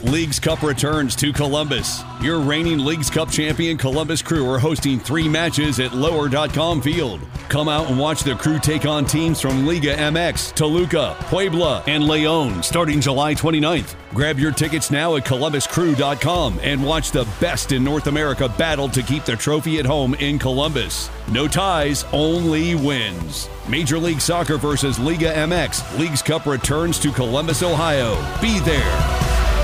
Leagues Cup returns to Columbus. Your reigning Leagues Cup champion Columbus Crew are hosting 3 matches at Lower.com Field. Come out and watch the Crew take on teams from Liga MX, Toluca, Puebla, and León starting July 29th. Grab your tickets now at ColumbusCrew.com and watch the best in North America battle to keep the trophy at home in Columbus. No ties, only wins. Major League Soccer versus Liga MX. Leagues Cup returns to Columbus, Ohio. Be there.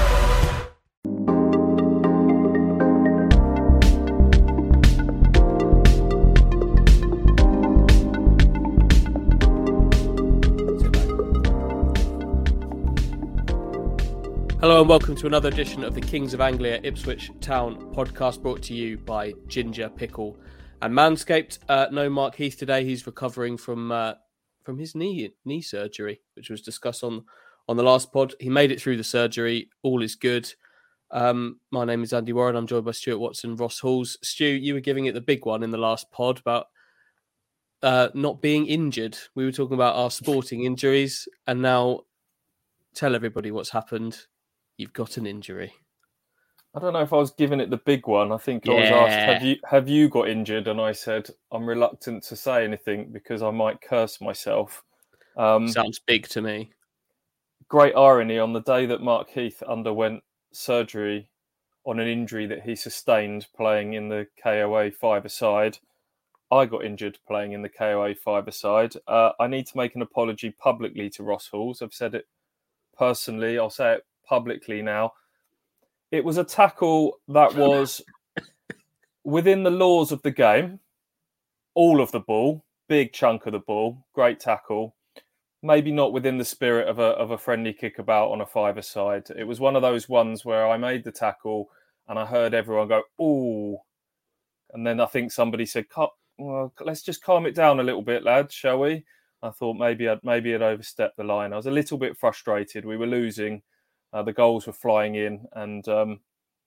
Hello and welcome to another edition of the Kings of Anglia Ipswich Town podcast, brought to you by Ginger, Pickle and Manscaped. No Mark Heath today. He's recovering from his knee surgery, which was discussed on the last pod. He made it through the surgery. All is good. My name is Andy Warren. I'm joined by Stuart Watson, Ross Halls. Stu, you were giving it the big one in the last pod about not being injured. We were talking about our sporting injuries, and now tell everybody what's happened. You've got an injury. I don't know if I was giving it the big one. I think I was asked, have you got injured? And I said, I'm reluctant to say anything because I might curse myself. Sounds big to me. Great irony, on the day that Mark Heath underwent surgery on an injury that he sustained playing in the KOA five-a-side, I got injured playing in the KOA five-a-side. I need to make an apology publicly to Ross Halls. I've said it personally. I'll say it publicly now. It was a tackle that was within the laws of the game. All of the ball, big chunk of the ball, great tackle. Maybe not within the spirit of a friendly kickabout on a five-a-side. It was one of those ones where I made the tackle and I heard everyone go, "Ooh," and then I think somebody said, "Well, let's just calm it down a little bit, lads, shall we?" I thought maybe I'd overstepped the line. I was a little bit frustrated. We were losing. The goals were flying in, and I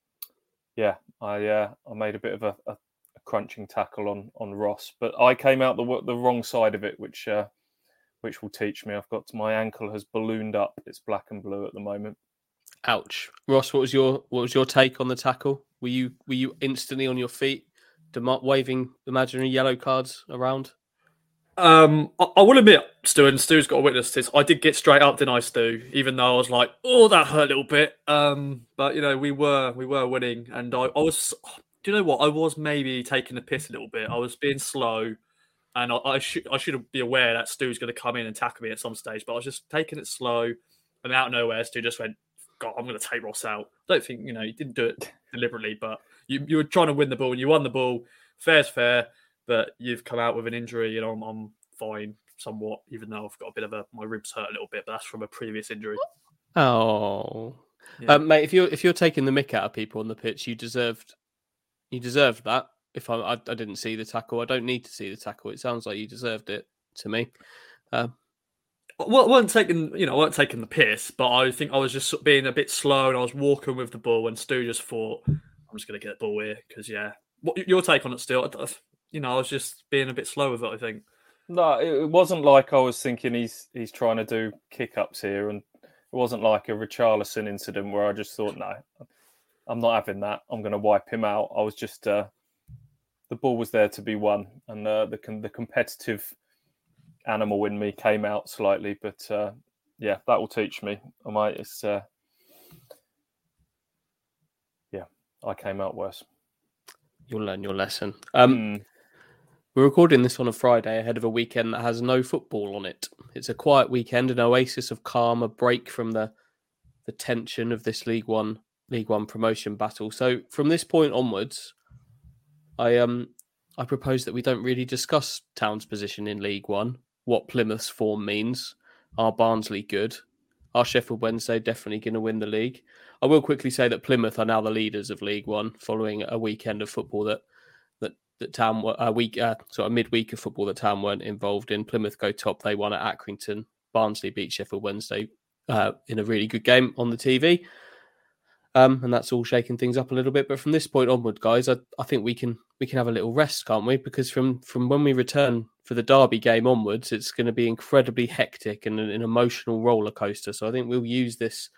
made a bit of a crunching tackle on Ross, but I came out the wrong side of it, which will teach me. My ankle has ballooned up; it's black and blue at the moment. Ouch, Ross. What was your take on the tackle? Were you instantly on your feet, waving imaginary yellow cards around? I will admit, Stu, and Stu's got to witness this, I did get straight up, didn't I, Stu? Even though I was like, "Oh, that hurt a little bit." But we were winning, and I was. Do you know what? I was maybe taking the piss a little bit. I was being slow, and I should be aware that Stu's going to come in and tackle me at some stage. But I was just taking it slow, and out of nowhere, Stu just went, "God, I'm going to take Ross out." I don't think you didn't do it deliberately, but you were trying to win the ball, and you won the ball. Fair's fair. But you've come out with an injury, and I'm fine somewhat, even though I've got a bit of my ribs hurt a little bit, but that's from a previous injury. Oh, yeah. Mate, if you're taking the mick out of people on the pitch, you deserved that. If I didn't see the tackle, I don't need to see the tackle. It sounds like you deserved it to me. I weren't taking the piss, but I think I was just being a bit slow, and I was walking with the ball, and Stu just thought, "I'm just going to get the ball here," because What your take on it, Stu? I was just being a bit slow with it, I think. No, it wasn't like I was thinking he's trying to do kick-ups here, and it wasn't like a Richarlison incident where I just thought, no, I'm not having that. I'm going to wipe him out. I was just the ball was there to be won, and the competitive animal in me came out slightly. But that will teach me. I came out worse. You'll learn your lesson. We're recording this on a Friday ahead of a weekend that has no football on it. It's a quiet weekend, an oasis of calm, a break from the tension of this League One promotion battle. So from this point onwards, I propose that we don't really discuss Town's position in League One, what Plymouth's form means, are Barnsley good, are Sheffield Wednesday definitely going to win the league. I will quickly say that Plymouth are now the leaders of League One following a weekend of football that Town midweek of football that Town weren't involved in. Plymouth go top. They won at Accrington. Barnsley beat Sheffield Wednesday in a really good game on the TV. And that's all shaking things up a little bit. But from this point onward, guys, I think we can have a little rest, can't we? Because from when we return for the Derby game onwards, it's going to be incredibly hectic and an emotional roller coaster. So I think we'll use this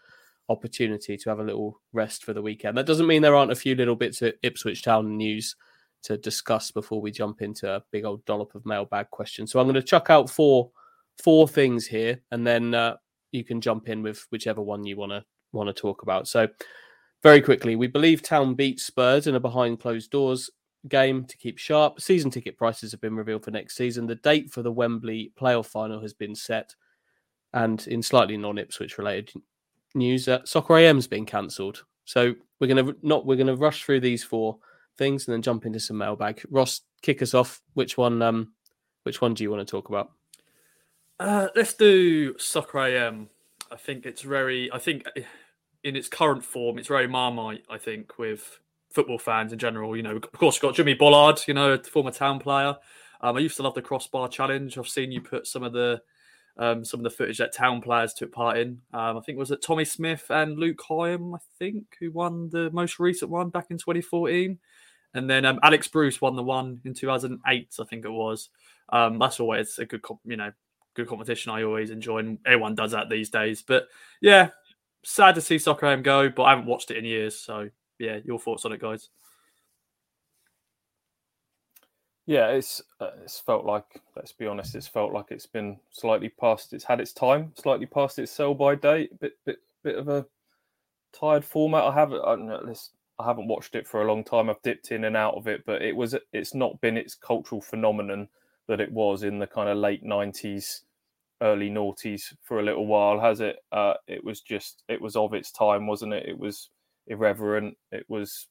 opportunity to have a little rest for the weekend. That doesn't mean there aren't a few little bits of Ipswich Town news to discuss before we jump into a big old dollop of mailbag questions. So I'm going to chuck out four things here, and then you can jump in with whichever one you want to talk about. So very quickly, we believe Town beat Spurs in a behind closed doors game to keep sharp. Season ticket prices have been revealed for next season. The date for the Wembley playoff final has been set. And in slightly non-Ipswich related news, Soccer AM's been cancelled. So we're gonna rush through these four things and then jump into some mailbag. Ross, kick us off. Which one do you want to talk about? Let's do Soccer AM. I think in its current form, it's very Marmite, I think, with football fans in general. Of course, you've got Jimmy Bollard, a former Town player. I used to love the crossbar challenge. I've seen you put some of the footage that Town players took part in. I think was it Tommy Smith and Luke Hyam, who won the most recent one back in 2014. And then Alex Bruce won the one in 2008, I think it was. That's always a good competition I always enjoy, and everyone does that these days. But yeah, sad to see Soccer AM go, but I haven't watched it in years. So yeah, your thoughts on it, guys? Yeah, it's felt like, let's be honest, it's felt like it's been slightly past. It's had its time, slightly past its sell-by date. Bit of a tired format. I haven't watched it for a long time. I've dipped in and out of it, but it's not been its cultural phenomenon that it was in the kind of late 90s, early noughties for a little while, has it? It was of its time, wasn't it? It was irreverent. It was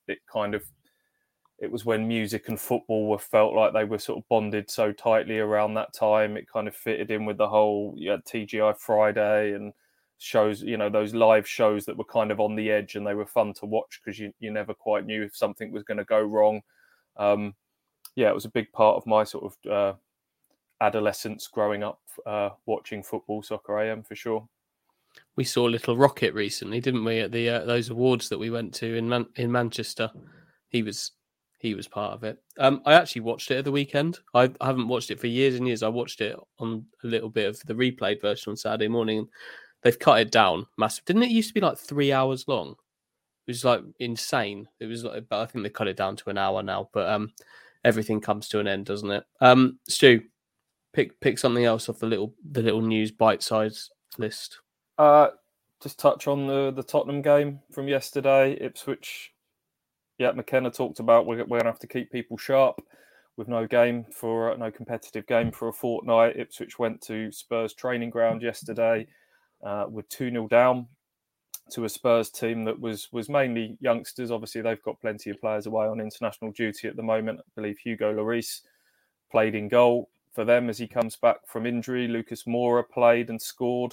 when music and football felt like they were sort of bonded so tightly around that time. It kind of fitted in with the whole, you had TGI Friday and shows, those live shows that were kind of on the edge, and they were fun to watch because you never quite knew if something was going to go wrong. It was a big part of my sort of adolescence growing up, watching football, Soccer AM for sure. We saw Little Rocket recently, didn't we, at the those awards that we went to in Manchester? He was part of it. I actually watched it at the weekend. I haven't watched it for years and years. I watched it on a little bit of the replayed version on Saturday morning. They've cut it down massive. Didn't it used to be like 3 hours long? It was like insane. It was like, but I think they cut it down to an hour now. But everything comes to an end, doesn't it? Stu, pick something else off the little news bite-sized list. Just touch on the Tottenham game from yesterday. Ipswich. Yeah, McKenna talked about we're going to have to keep people sharp with no competitive game for a fortnight. Ipswich went to Spurs training ground yesterday with 2-0 down to a Spurs team that was mainly youngsters. Obviously, they've got plenty of players away on international duty at the moment. I believe Hugo Lloris played in goal for them as he comes back from injury. Lucas Moura played and scored.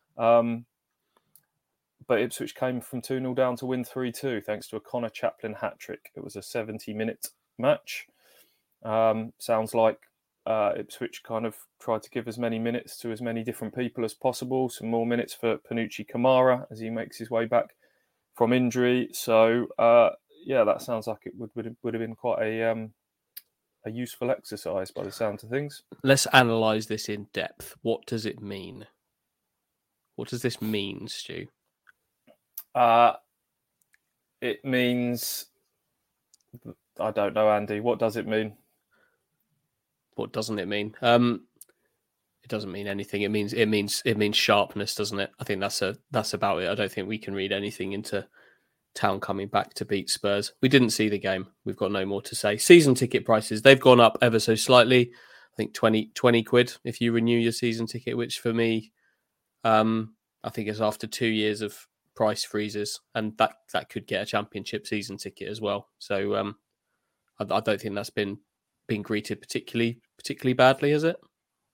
But Ipswich came from 2-0 down to win 3-2 thanks to a Connor Chaplin hat-trick. It was a 70-minute match. Sounds like Ipswich kind of tried to give as many minutes to as many different people as possible. Some more minutes for Panucci Kamara as he makes his way back from injury. So, that sounds like it would have been quite a useful exercise by the sound of things. Let's analyse this in depth. What does it mean? What does this mean, Stu? It means, I don't know, Andy. What does it mean? What doesn't it mean? It doesn't mean anything. It means sharpness, doesn't it? I think that's about it. I don't think we can read anything into Town coming back to beat Spurs. We didn't see the game. We've got no more to say. Season ticket prices, they've gone up ever so slightly. I think 20 quid if you renew your season ticket, which for me, I think is after 2 years of price freezes, and that could get a championship season ticket as well. So I don't think that's been greeted particularly badly, has it?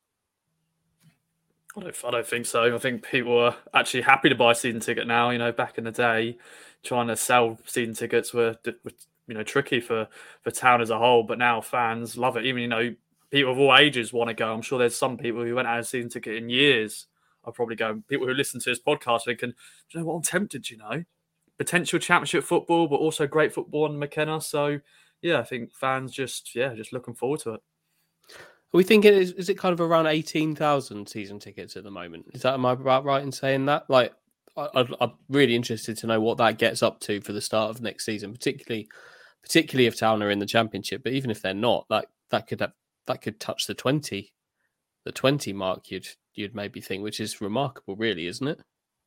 I don't think so. I think people are actually happy to buy a season ticket now. Back in the day, trying to sell season tickets were tricky for Town as a whole, but now fans love it. Even people of all ages want to go. I'm sure there's some people who went out of a season ticket in years. I'll probably go. People who listen to this podcast thinking, do you know what, I'm tempted, potential championship football, but also great football on McKenna. So yeah, I think fans just looking forward to it. Are we thinking, is it kind of around 18,000 season tickets at the moment? Am I about right in saying that? Like, I'm really interested to know what that gets up to for the start of next season, particularly if Town are in the Championship. But even if they're not, that could touch the 20 mark. You'd maybe think, which is remarkable, really, isn't it?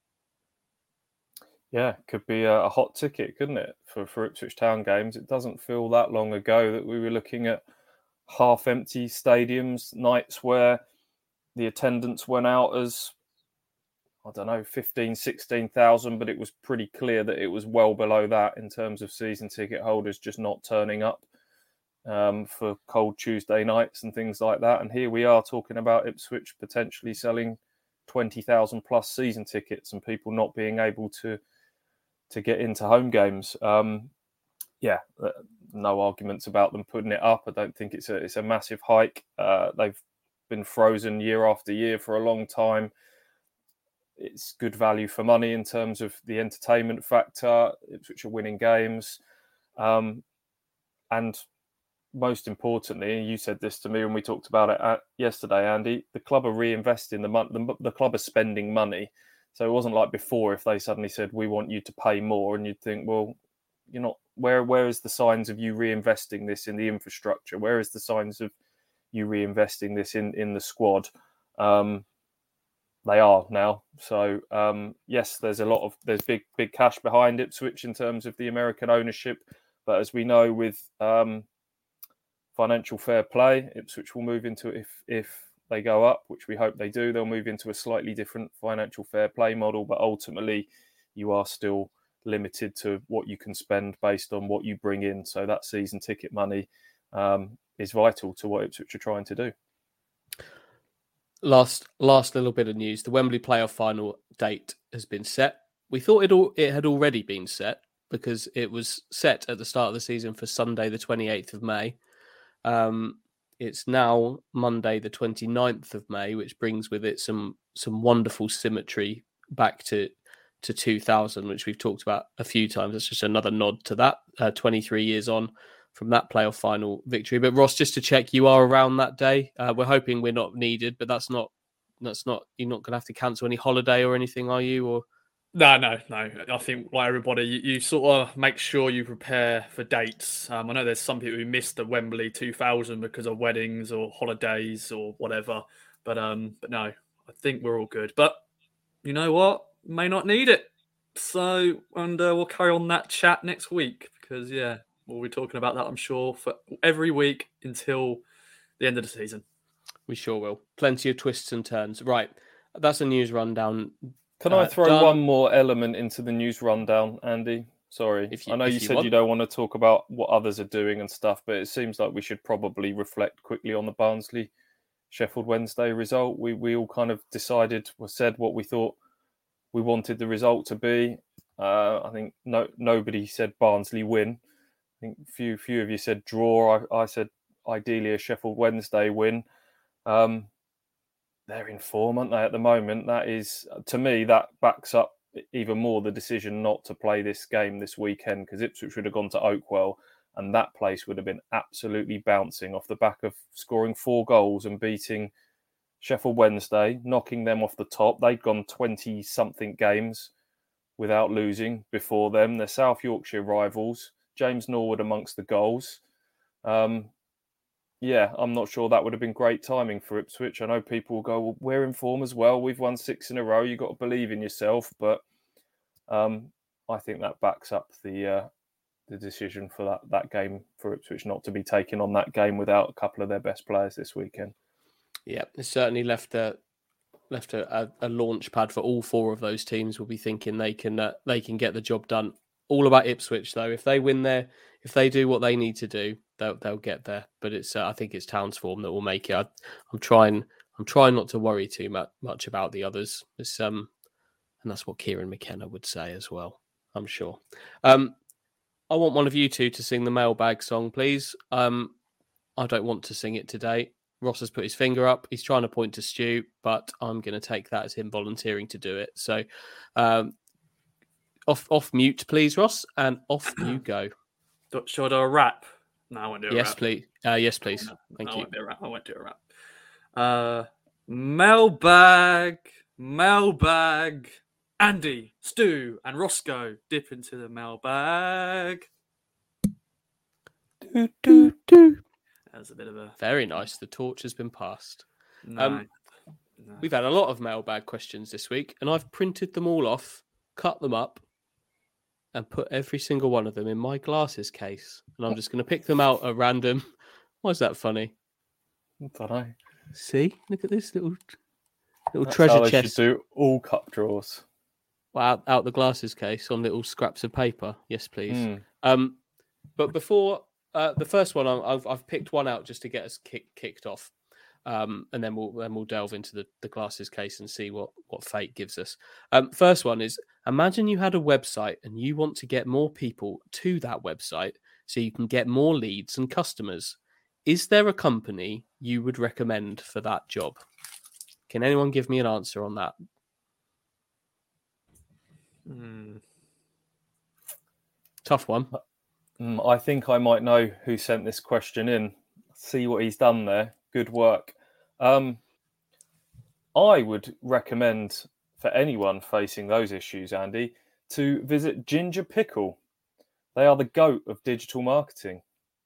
Yeah, could be a hot ticket, couldn't it, for Ipswich Town games? It doesn't feel that long ago that we were looking at half-empty stadiums, nights where the attendance went out as, I don't know, 15, 16,000, but it was pretty clear that it was well below that in terms of season ticket holders just not turning up for cold Tuesday nights and things like that. And here we are talking about Ipswich potentially selling 20,000 plus season tickets and people not being able to get into home games. No arguments about them putting it up. I don't think it's a massive hike. They've been frozen year after year for a long time. It's good value for money in terms of the entertainment factor, which are winning games. And most importantly, you said this to me when we talked about it yesterday, Andy, the club are reinvesting the money. The club are spending money. So it wasn't like before if they suddenly said, we want you to pay more, and you'd think, well, you're not. Where is the signs of you reinvesting this in the infrastructure? Where is the signs of you reinvesting this in the squad? They are now. So yes, there's big cash behind Ipswich in terms of the American ownership, but as we know with financial fair play, Ipswich will move into, if they go up, which we hope they do, they'll move into a slightly different financial fair play model, but ultimately you are still limited to what you can spend based on what you bring in. So that season ticket money is vital to what Ipswich are trying to do. Last little bit of news: the Wembley playoff final date has been set. We thought it had already been set because it was set at the start of the season for Sunday, the 28th of May. It's now Monday, the 29th of May, which brings with it some wonderful symmetry back to 2000, which we've talked about a few times. It's just another nod to that 23 years on from that playoff final victory. But Ross, just to check, you are around that day. We're hoping we're not needed, but that's not. You're not going to have to cancel any holiday or anything, are you? Or No. I think, like everybody, you sort of make sure you prepare for dates. I know there's some people who missed the Wembley 2000 because of weddings or holidays or whatever. But no, I think we're all good. But you know what? May not need it. So, and we'll carry on that chat next week because, yeah, we'll be talking about that, I'm sure, for every week until the end of the season. We sure will. Plenty of twists and turns. Right. That's a news rundown. Can I throw one more element into the news rundown, Andy? Sorry. I know you said you don't want to talk about what others are doing and stuff, but it seems like we should probably reflect quickly on the Barnsley Sheffield Wednesday result. We all kind of decided or said what we thought we wanted the result to be. I think nobody said Barnsley win. I think few of you said draw. I said ideally a Sheffield Wednesday win. They're in form, aren't they, at the moment? That is, to me, that backs up even more the decision not to play this game this weekend, because Ipswich would have gone to Oakwell and that place would have been absolutely bouncing off the back of scoring 4 goals and beating Sheffield Wednesday, knocking them off the top. They'd gone 20-something games without losing before them. They're South Yorkshire rivals. James Norwood amongst the goals. Yeah, I'm not sure that would have been great timing for Ipswich. I know people will go, well, we're in form as well. We've won 6 in a row. You've got to believe in yourself. But I think that backs up the decision for that game for Ipswich not to be taking on that game without a couple of their best players this weekend. Yeah, it certainly left a launch pad for all 4 of those teams. Will be thinking they can get the job done. All about Ipswich though. If they win there, if they do what they need to do, they'll get there. But it's I think it's Town's form that will make it. I'm trying not to worry too much about the others. It's and that's what Kieran McKenna would say as well, I'm sure. I want one of you two to sing the mailbag song, please. I don't want to sing it today. Ross has put his finger up. He's trying to point to Stu, but I'm going to take that as him volunteering to do it. So off mute, please, Ross, and off you go. Should I rap? No, I won't do a yes, rap. Please. Yes, please. Thank you. I won't do a rap. Mailbag. Andy, Stu, and Roscoe dip into the mailbag. That was a bit of a... Very nice. The torch has been passed. No. We've had a lot of mailbag questions this week, and I've printed them all off, cut them up, and put every single one of them in my glasses case. And I'm just going to pick them out at random. Why is that funny? I don't know. See? Look at this little That's treasure how they chest. should do all cup draws. Out the glasses case on little scraps of paper. Yes, please. Mm. But before the first one, I've picked one out just to get us kicked off. And then we'll delve into the glasses case and see what fate gives us. First one is, imagine you had a website and you want to get more people to that website so you can get more leads and customers. Is there a company you would recommend for that job? Can anyone give me an answer on that? Tough one. I think I might know who sent this question in. See what he's done there. Good work. I would recommend for anyone facing those issues, Andy, to visit Ginger Pickle. They are the GOAT of digital marketing.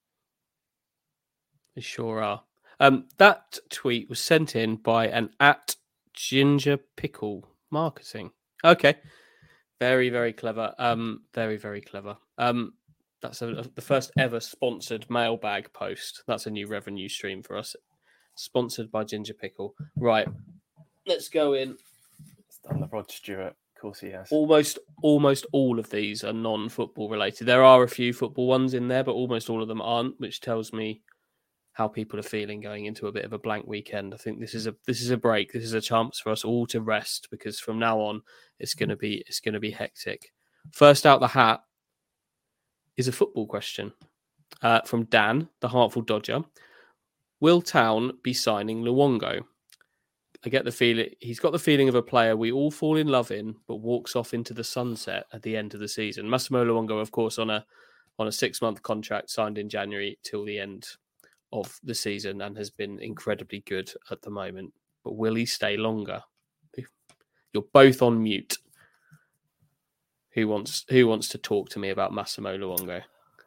They sure are. That tweet was sent in by an @GingerPickle Marketing. Okay. Very, very clever. Very, very clever. That's the first ever sponsored mailbag post. That's a new revenue stream for us. Sponsored by Ginger Pickle. Right. Let's go in. It's done the Rod Stewart. Of course he has. Almost all of these are non-football related. There are a few football ones in there, but almost all of them aren't, which tells me how people are feeling going into a bit of a blank weekend. I think this is a break. This is a chance for us all to rest, because from now on it's going to be hectic. First out the hat is a football question from Dan, the Hartford Dodger. Will Town be signing Luongo? I get the feeling he's got the feeling of a player we all fall in love in, but walks off into the sunset at the end of the season. Massimo Luongo, of course, on a 6-month contract signed in January till the end of the season, and has been incredibly good at the moment. But will he stay longer? You're both on mute. Who wants to talk to me about Massimo Luongo?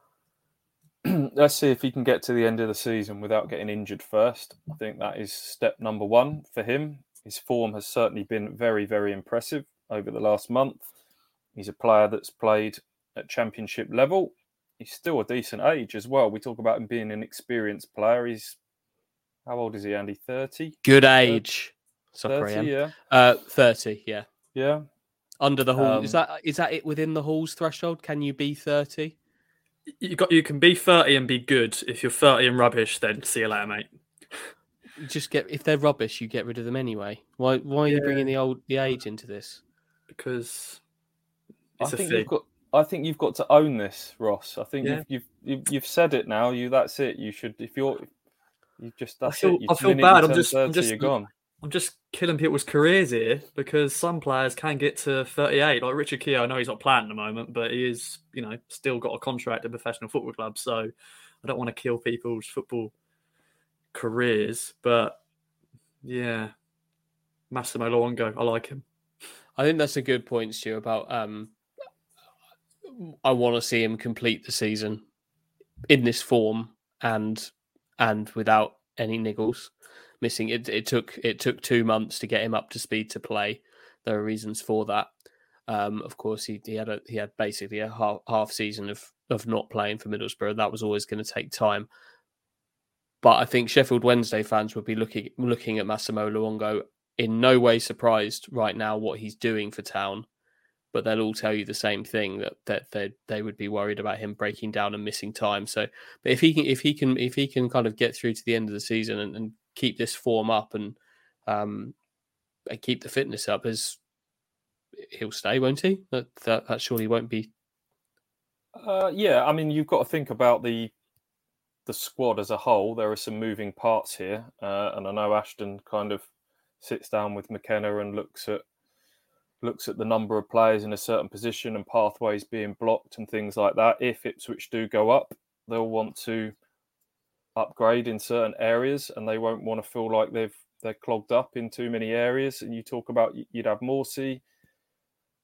Let's see if he can get to the end of the season without getting injured first. I think that is step number one for him. His form has certainly been very, very impressive over the last month. He's a player that's played at championship level. He's still a decent age as well. We talk about him being an experienced player. He's, how old is he, Andy? 30? Good age. 30, yeah. 30, yeah. Yeah. Under the Hall. Is that it within the Hall's threshold? Can you be 30? You can be 30 and be good. If you're 30 and rubbish, then see you later, mate. If they're rubbish, you get rid of them anyway. Why are you bringing the age into this? Because I think you've got to own this, Ross. I think you've said it now. That's it. You should I feel bad. You're gone. I'm just killing people's careers here, because some players can get to 38. Like Richard Keogh, I know he's not playing at the moment, but he is, still got a contract at a professional football club. So I don't want to kill people's football careers. But yeah, Massimo Luongo, I like him. I think that's a good point, Stu, about I want to see him complete the season in this form and without any niggles. Missing it took 2 months to get him up to speed to play. There are reasons for that. Of course, he had basically a half season of not playing for Middlesbrough. That was always going to take time. But I think Sheffield Wednesday fans would be looking at Massimo Luongo in no way surprised right now what he's doing for Town. But they'll all tell you the same thing, that they would be worried about him breaking down and missing time. So, but if he can kind of get through to the end of the season and keep this form up and keep the fitness up, as he'll stay, won't he? That surely won't be. Yeah, I mean, you've got to think about the squad as a whole. There are some moving parts here, and I know Ashton kind of sits down with McKenna and looks at the number of players in a certain position and pathways being blocked and things like that. If Ipswich do go up, they'll want to upgrade in certain areas, and they won't want to feel like they're clogged up in too many areas. And you talk about, you'd have Morsey,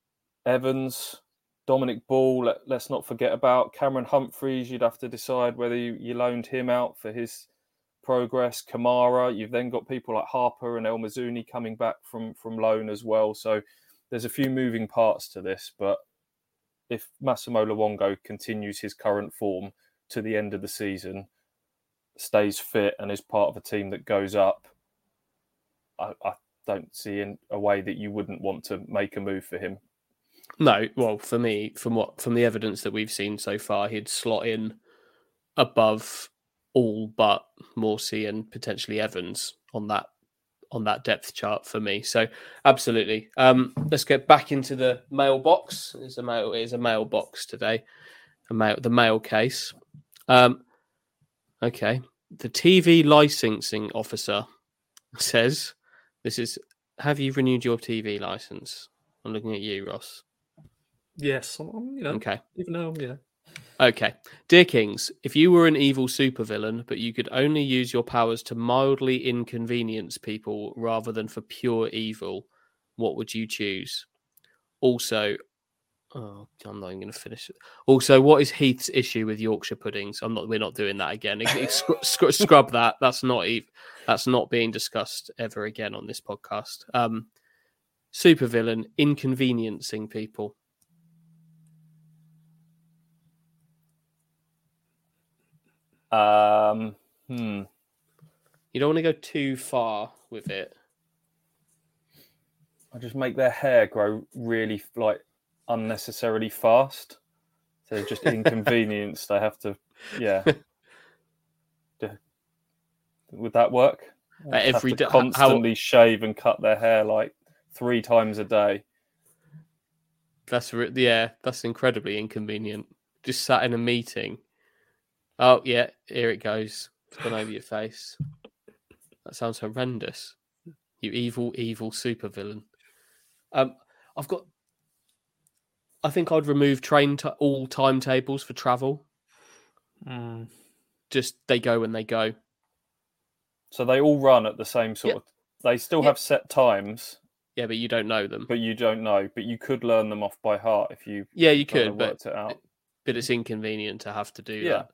Evans, Dominic Ball. Let's not forget about Cameron Humphreys. You'd have to decide whether you loaned him out for his progress. Kamara. You've then got people like Harper and El Mazzuni coming back from loan as well. So there's a few moving parts to this. But if Massimo Luongo continues his current form to the end of the season, stays fit and is part of a team that goes up, I don't see a way that you wouldn't want to make a move for him. No, well, for me, from the evidence that we've seen so far, he'd slot in above all but Morsey and potentially Evans on that depth chart for me. So absolutely. Let's get back into the mailbox. It is a mailbox today. The mail case. Okay. The TV licensing officer says, have you renewed your TV license? I'm looking at you, Ross. Yes, okay. Even though, yeah. Okay. Dear Kings, if you were an evil supervillain, but you could only use your powers to mildly inconvenience people rather than for pure evil, what would you choose? Also, I'm not even going to finish it. Also, what is Heath's issue with Yorkshire puddings? We're not doing that again. Scrub that. That's not being discussed ever again on this podcast. Supervillain inconveniencing people. You don't want to go too far with it. I just make their hair grow really unnecessarily fast. So they're just inconvenienced. They have to, yeah. Would that work? Every day, constantly shave and cut their hair 3 times a day. That's incredibly inconvenient. Just sat in a meeting. Oh yeah, here it goes. It's gone over your face. That sounds horrendous. You evil, evil supervillain. I think I'd remove all timetables for travel. Just they go when they go. So they all run at the same sort of. They still have set times. Yeah, but you don't know them. But you don't know. But you could learn them off by heart if you. Yeah, you could, worked it out. But it's inconvenient to have to do that.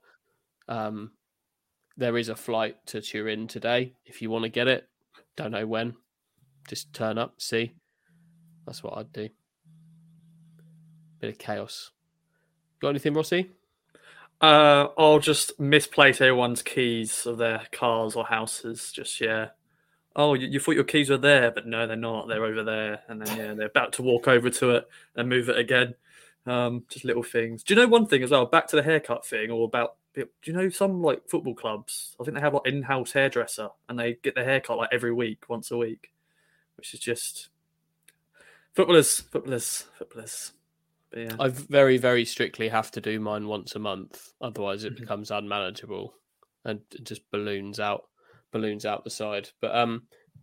There is a flight to Turin today. If you want to get it, don't know when. Just turn up, see. That's what I'd do. Bit of chaos. Got anything, Rossi? I'll just misplace everyone's keys of their cars or houses. Just, yeah. Oh, you thought your keys were there, but no, they're not. They're over there. And then, they're about to walk over to it and move it again. Just little things. Do you know one thing as well? Back to the haircut thing, or about, do you know some football clubs? I think they have in-house hairdresser and they get their haircut every week, once a week, which is just footballers. But yeah. I very, very strictly have to do mine once a month. Otherwise it becomes unmanageable and it just balloons out the side. But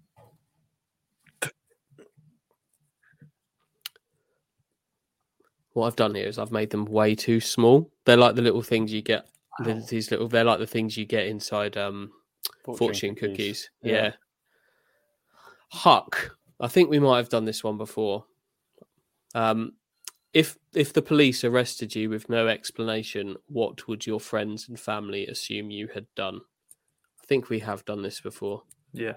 what I've done here is I've made them way too small. They're like the little things you get. They're like the things you get inside fortune cookies. Yeah. Huck. I think we might have done this one before. If the police arrested you with no explanation, what would your friends and family assume you had done? I think we have done this before. Yeah.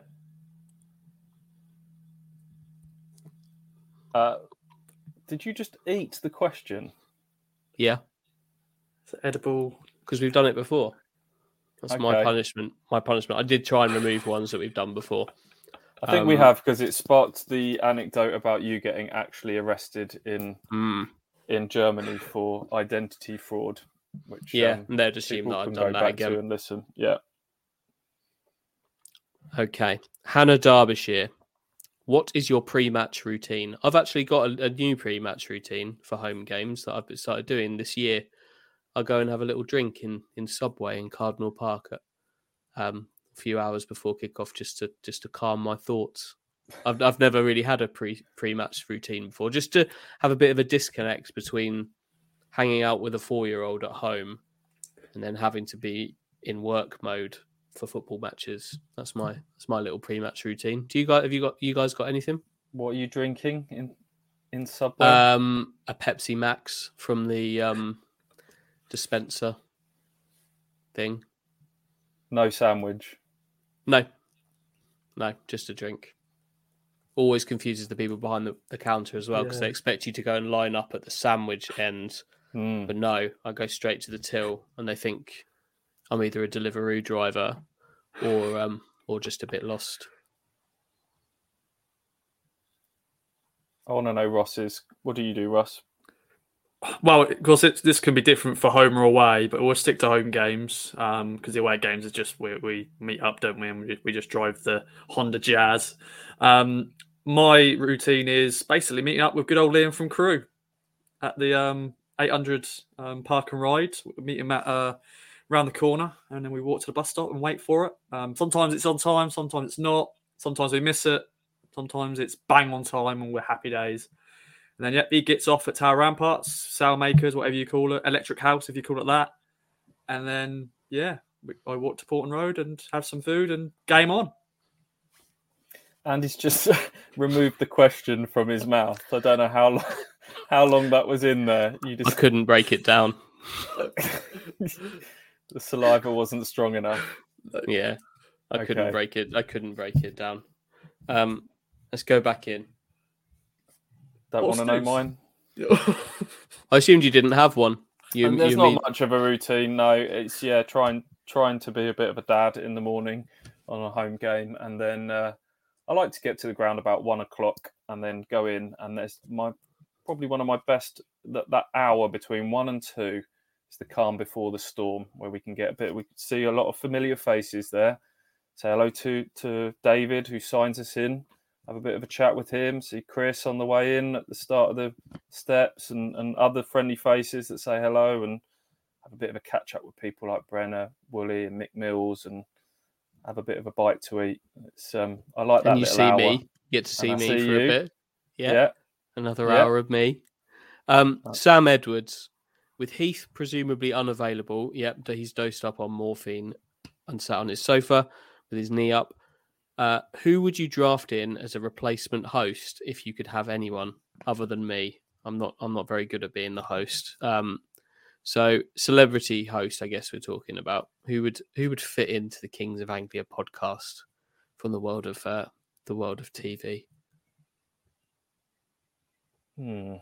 Did you just eat the question? Yeah. It's edible. Because we've done it before. That's my punishment. I did try and remove ones that we've done before. I think we have, because it sparked the anecdote about you getting actually arrested in Germany for identity fraud. Which and they'd assume that I've done that again. And listen, yeah. Okay, Hannah Derbyshire. What is your pre-match routine? I've actually got a new pre-match routine for home games that I've started doing this year. I'll go and have a little drink in Subway in Cardinal Park at a few hours before kickoff, just to calm my thoughts. I've never really had a pre-match routine before, just to have a bit of a disconnect between hanging out with a 4-year-old at home and then having to be in work mode for football matches. That's my little pre-match routine. Do you guys have you guys got anything? What are you drinking in Subway? A Pepsi Max from the dispenser thing. No sandwich. No, just a drink. Always confuses the people behind the counter as well, because they expect you to go and line up at the sandwich end. But no, I go straight to the till, and they think I'm either a Deliveroo driver or just a bit lost. I want to know Ross's. What do you do, Ross? Well, of course, this can be different for home or away, but we'll stick to home games because the away games is just we meet up, don't we? And we just drive the Honda Jazz. My routine is basically meeting up with good old Liam from Crewe at the 800 Park and Ride. We meet him at around the corner, and then we walk to the bus stop and wait for it. Sometimes it's on time, sometimes it's not. Sometimes we miss it. Sometimes it's bang on time, and we're happy days. And then, he gets off at Tower Ramparts, Sailmakers, whatever you call it, Electric House, if you call it that. And then, I walk to Porton Road and have some food and game on. Andy's just removed the question from his mouth. I don't know how long that was in there. I couldn't break it down. The saliva wasn't strong enough. Yeah, I couldn't break it. I couldn't break it down. Let's go back in. Don't want to know mine. I assumed you didn't have one. There's not much of a routine. No, it's trying to be a bit of a dad in the morning on a home game, and then I like to get to the ground about 1 o'clock and then go in. And there's probably one of my best that hour between 1 and 2 is the calm before the storm, where we can we can see a lot of familiar faces there. Say hello to David, who signs us in. Have a bit of a chat with him, see Chris on the way in at the start of the steps and other friendly faces that say hello, and have a bit of a catch up with people like Brenner, Woolley and Mick Mills, and have a bit of a bite to eat. It's I like that. And you little see hour. me, you get to see me for a bit. Yeah. Another hour of me. Sam Edwards, with Heath presumably unavailable. Yep, he's dosed up on morphine and sat on his sofa with his knee up. Who would you draft in as a replacement host if you could have anyone other than me? I'm not very good at being the host. So celebrity host, I guess we're talking about. Who would fit into the Kings of Anglia podcast from the world of TV? Hmm.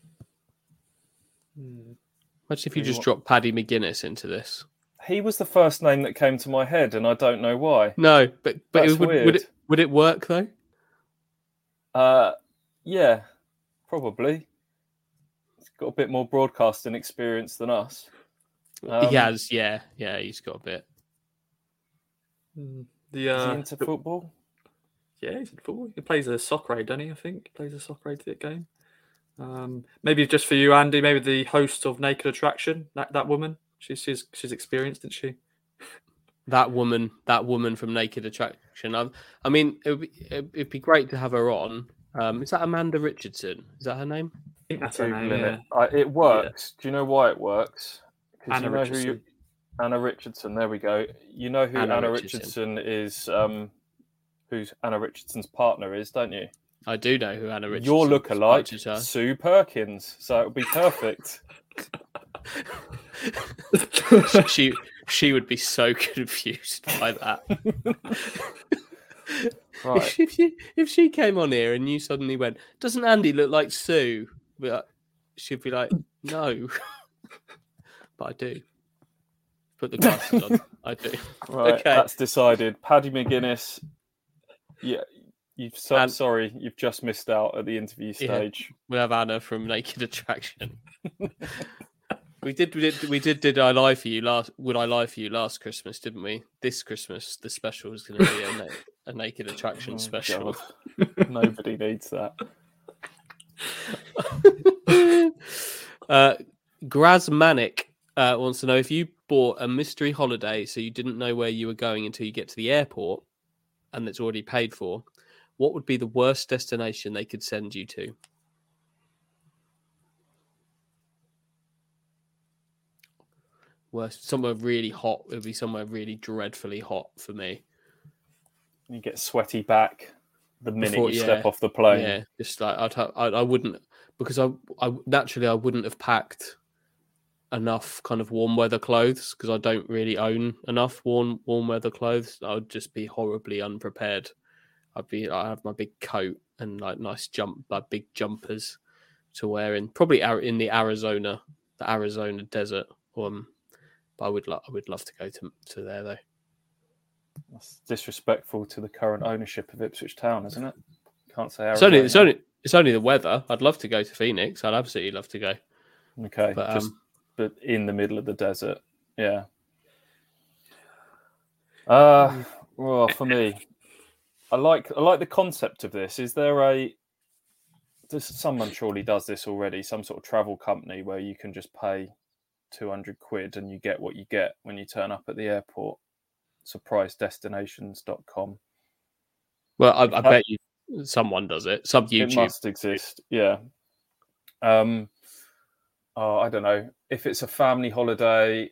Imagine if you just dropped Paddy McGuinness into this. He was the first name that came to my head, and I don't know why. No, but would it work though? Yeah, probably. He's got a bit more broadcasting experience than us. He has, yeah, he's got a bit. Is he into football? Yeah, he's into football. He plays a soccer aid, doesn't he? I think he plays a soccer aid game. Maybe just for you, Andy. Maybe the host of Naked Attraction, that woman. She's experienced, isn't she? That woman from Naked Attraction. I mean, it'd be great to have her on. Is that Amanda Richardson? Is that her name? I think that's her name. It works. Yeah. Do you know why it works? Anna Richardson. Anna Richardson. There we go. You know who Anna Richardson is? Who's Anna Richardson's partner is, don't you? I do know who Anna Richardson. Your lookalike, Sue Perkins. So it would be perfect. she would be so confused by that. Right. If she came on here and you suddenly went, "Doesn't Andy look like Sue?" She'd be like, "No," but I do. Put the glasses on. I do. Right, okay. That's decided. Paddy McGuinness. Yeah. Sorry, you've just missed out at the interview stage. Yeah, we'll have Anna from Naked Attraction. We did I lie for you last? Would I lie for you last Christmas? Didn't we? This Christmas, the special is going to be a Naked Attraction special. Nobody needs that. Graz Manic wants to know if you bought a mystery holiday, so you didn't know where you were going until you get to the airport, and it's already paid for. What would be the worst destination they could send you to? Worst, somewhere really hot. It would be somewhere really dreadfully hot for me. You get sweaty back, the minute Before- you yeah, step off the plane. Yeah, just like I wouldn't, because I naturally I wouldn't have packed enough kind of warm weather clothes, because I don't really own enough warm weather clothes. I would just be horribly unprepared. I have my big coat and like nice big jumpers to wear in probably in the Arizona desert. But I would love to go to there though. That's disrespectful to the current ownership of Ipswich Town, isn't it? Can't say Arizona. It's only the weather. I'd love to go to Phoenix. I'd absolutely love to go. Okay, But, but in the middle of the desert, yeah. Well, for me, I like the concept of this. Is there someone surely does this already? Some sort of travel company where you can just pay £200 and you get what you get when you turn up at the airport. SurpriseDestinations.com. Well, I bet you someone does it. Some YouTube. It must exist, yeah. I don't know. If it's a family holiday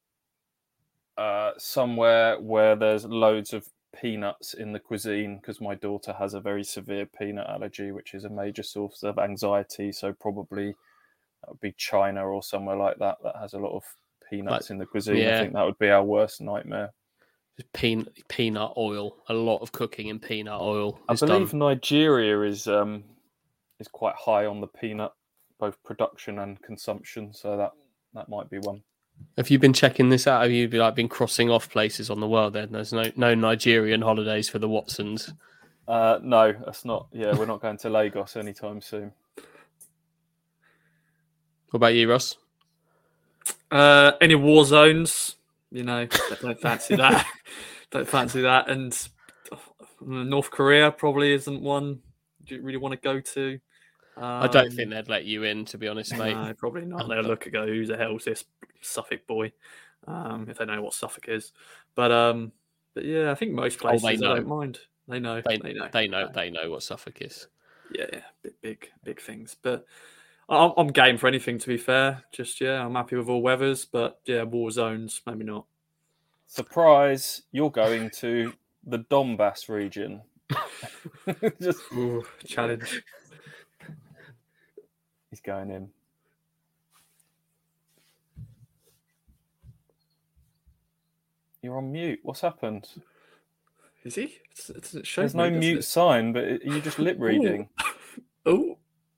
somewhere where there's loads of peanuts in the cuisine, because my daughter has a very severe peanut allergy, which is a major source of anxiety. So probably that would be China or somewhere like that has a lot of peanuts in the cuisine. Yeah. I think that would be our worst nightmare. Just peanut oil. A lot of cooking in peanut oil. I believe Nigeria is quite high on the peanut, both production and consumption. So that might be one. Have you been checking this out? Have you been crossing off places on the world? Then there's no Nigerian holidays for the Watsons. No, that's not. Yeah, we're not going to Lagos anytime soon. What about you, Ross? Any war zones? Don't fancy that. Don't fancy that. And North Korea probably isn't one you really want to go to. I don't think they'd let you in, to be honest, mate. No, probably not. They'll look and go, who the hell's this Suffolk boy? If they know what Suffolk is. But yeah, I think most places I don't mind. They know what Suffolk is. Yeah, big things. But I'm game for anything, to be fair. I'm happy with all weathers, but yeah, war zones, maybe not. Surprise, you're going to the Donbass region. Challenge. He's going in. You're on mute. What's happened? Is he? There's no mute sign, but are you just lip reading? Oh.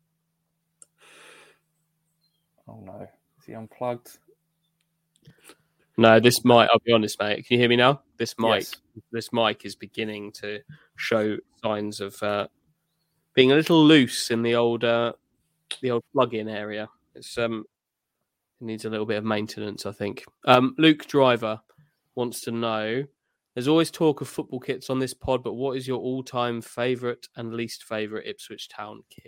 Oh no. Is he unplugged? No, this mic, I'll be honest, mate. Can you hear me now? This mic is beginning to show signs of being a little loose in the old plug-in area. It needs a little bit of maintenance, I think. Luke Driver wants to know, there's always talk of football kits on this pod, but what is your all-time favourite and least favourite Ipswich Town kit?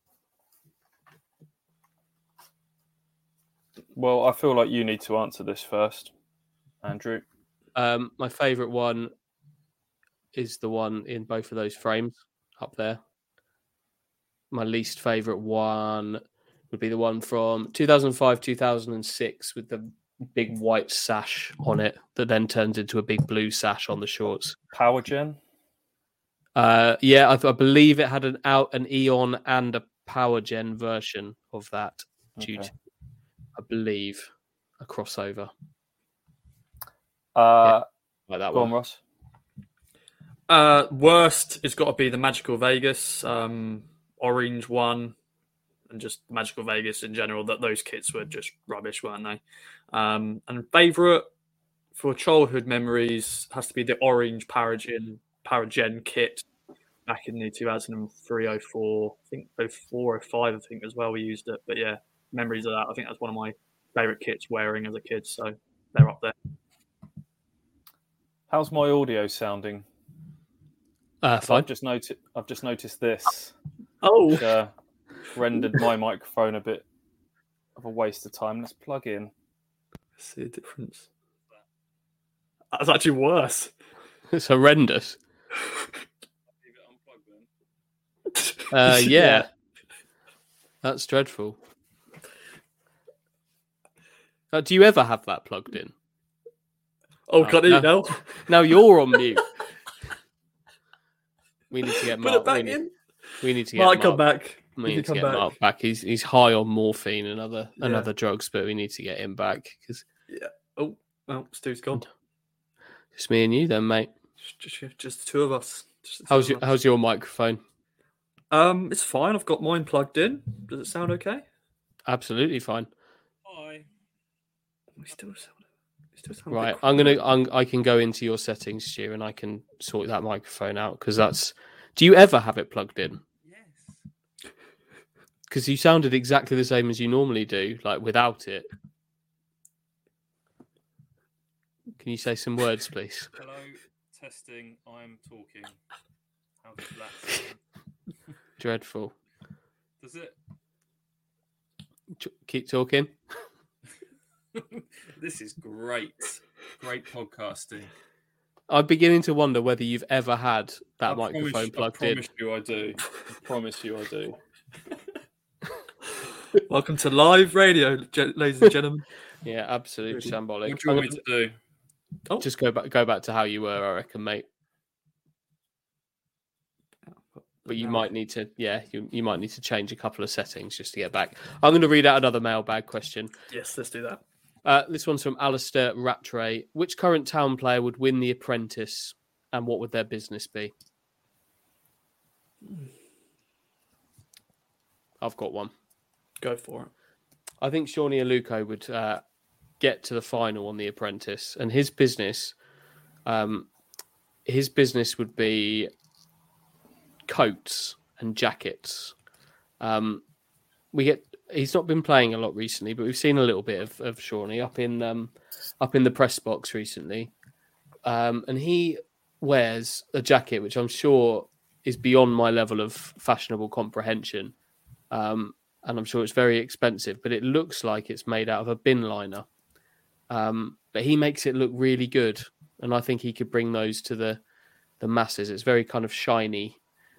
Well, I feel like you need to answer this first, Andrew. My favourite one is the one in both of those frames up there. My least favourite one would be the one from 2005-2006 with the big white sash on it that then turns into a big blue sash on the shorts. Power Gen? Yeah, I believe it had an Eon and a Power Gen version of that. Okay. I believe a crossover. Like that go one. On, Ross. Worst has got to be the Magical Vegas orange one, and just Magical Vegas in general. That those kits were just rubbish, weren't they? And favourite for childhood memories has to be the orange Power Gen kit back in the 2003-04, I think 04-05, I think as well we used it. But yeah, memories of that. I think that's one of my favourite kits wearing as a kid, so they're up there. How's my audio sounding? Fine. I've just noticed this. Oh, Which, rendered my microphone a bit of a waste of time. Let's plug in. See a difference. That's actually worse. It's horrendous. Yeah. That's dreadful. Do you ever have that plugged in? Oh, can you know? Now you're on mute. We need to get Put Mark. it back in. We need to get Mark, Mark. come back. We need to get Mark back. He's high on morphine and other drugs, but we need to get him back because Oh, well, Stu's gone. Just me and you, then, mate. Just the two of us. How's your microphone? It's fine. I've got mine plugged in. Does it sound okay? Absolutely fine. We still sound right. I can go into your settings, Stu, and I can sort that microphone out because that's. Do you ever have it plugged in? Yes. Because you sounded exactly the same as you normally do, like without it. Can you say some words, please? Hello, testing. I'm talking. How does that sound? Dreadful. Does it? Keep talking. This is great. Great podcasting. I'm beginning to wonder whether you've ever had that microphone plugged in. I promise you I do. Welcome to live radio, ladies and gentlemen. Yeah, absolute shambolic. What do you want me to do? Oh. Just go back to how you were, I reckon, mate. But you might need to, you might need to change a couple of settings just to get back. I'm going to read out another mailbag question. Yes, let's do that. This one's from Alistair Rattray. Which current town player would win The Apprentice, and what would their business be? I've got one. Go for it. I think Shawnee Aluko would get to the final on The Apprentice, and his business would be coats and jackets. He's not been playing a lot recently, but we've seen a little bit of Shawnee up in the press box recently, and he wears a jacket which I'm sure is beyond my level of fashionable comprehension, and I'm sure it's very expensive, but it looks like it's made out of a bin liner. But he makes it look really good, and I think he could bring those to the masses. It's very kind of shiny.